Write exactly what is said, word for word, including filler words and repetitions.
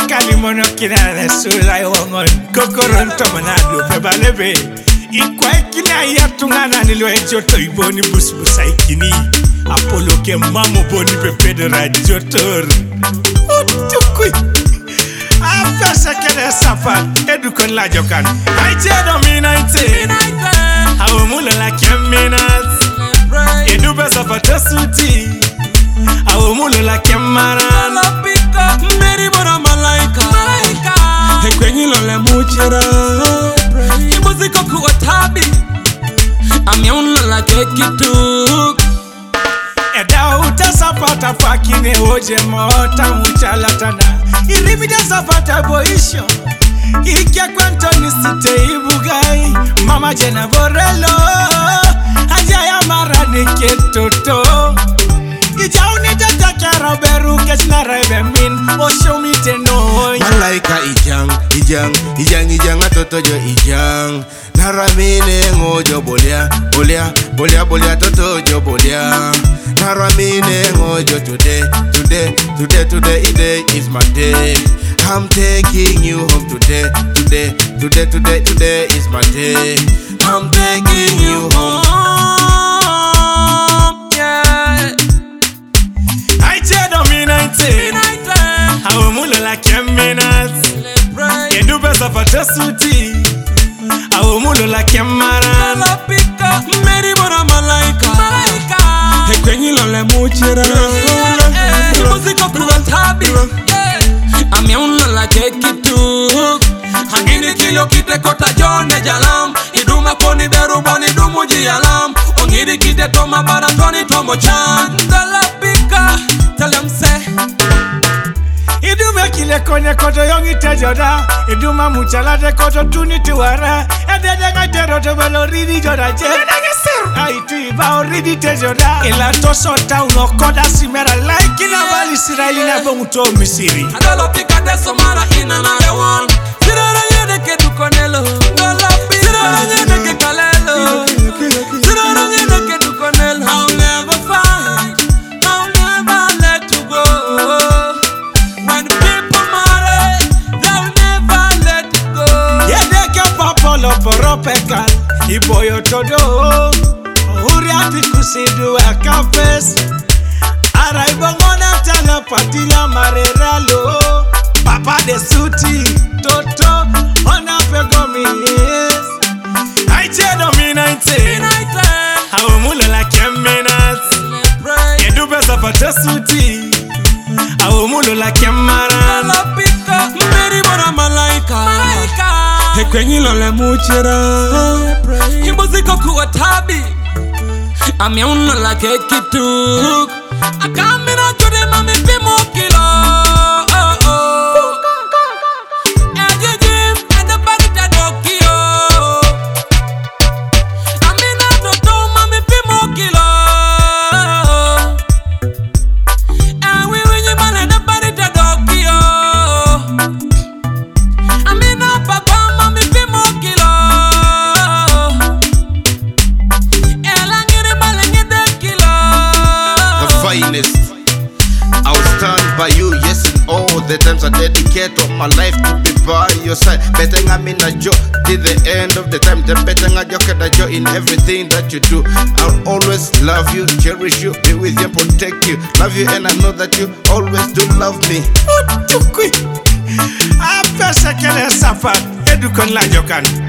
kalimono kina na sura yongon kokoronto manado pebalebe ikwa kina yatungana nilwe joto iboni busbusa ikini Apollo ke mamo boni pepe de radiotor utukui afasa kele safat edukon la jokan aite dominaite awumula la keminat edu besa fatasuti awumula la kemara la pika meri bora malaika ekwenyi lole muchera imuziko kuwa tabi amiunla la kekituk Eda uta sapata fakine oje mota muchalatana Iribida sapata boisho Ikia kwantoni site ibugai Mama jena borelo Ajaya marani ketoto Ijauni jata kara beru kechna rebe min Osho miteno Malaika ijang, ijang, ijang, ijang atoto jo ijang Naramine ngojo bolia, bolia, bolia, bolia toto jo bolia Naramine ngojo today, today, today, today, today is my day I'm taking you home today, today, today, today, today is my day I'm taking you home, yeah Aite dominaite Awumulo la keminat Edu besa fatasuti Awumulo la kemara la pika meri bora malaika ekwenyi lole muchera imuziko kuwa tabi amiunla la kekituk hangini kilo kite kota jone jalam iduma koni beru boni dumuji alam ongiri kite toma baratoni tomo chan la pika talemse Iduma kile konye koto yongi tejoda Iduma muchala de koto tuni tuwara Edede nga tero te welo ridi joda je Edege siru Aitu iba o ridi tejoda Ila toso ta uno koda simera Like ina wali siraili na bongu to misiri Adolo pika deso mara ina na rewon Sirara yede ke dukonelo Dola pika Sirara yede ke kalelo Sirara yede ke dukonelo I'll never find I'll never let you go When people marry, they'll never let it go. Yede ke papolo poropeka, iboyo todo. Uriati kusidu akafes. Ara ibongona tanga patila mareralo. Papa de suti, toto, ona pegomis. Aite dominaite, awumulo la keminat. Edu besa fatasuti. Awumulo la kemara la pika meri bora malaika ekwenyi lole muchera imuziko kuwa tabi amiunla la kekituk akamina chode mami pimo kilo Ejejim edabari tadokio Amina toto mami pimo kilo I'll stand by you, yes, in all the times I dedicate all my life to be by your side. Betting I'm in a joke till the end of the time. The betting I joke and I joke in everything that you do. I'll always love you, cherish you, be with you, protect you. Love you and I know that you always do love me. Utukui Apesa kele safat edukon la jokan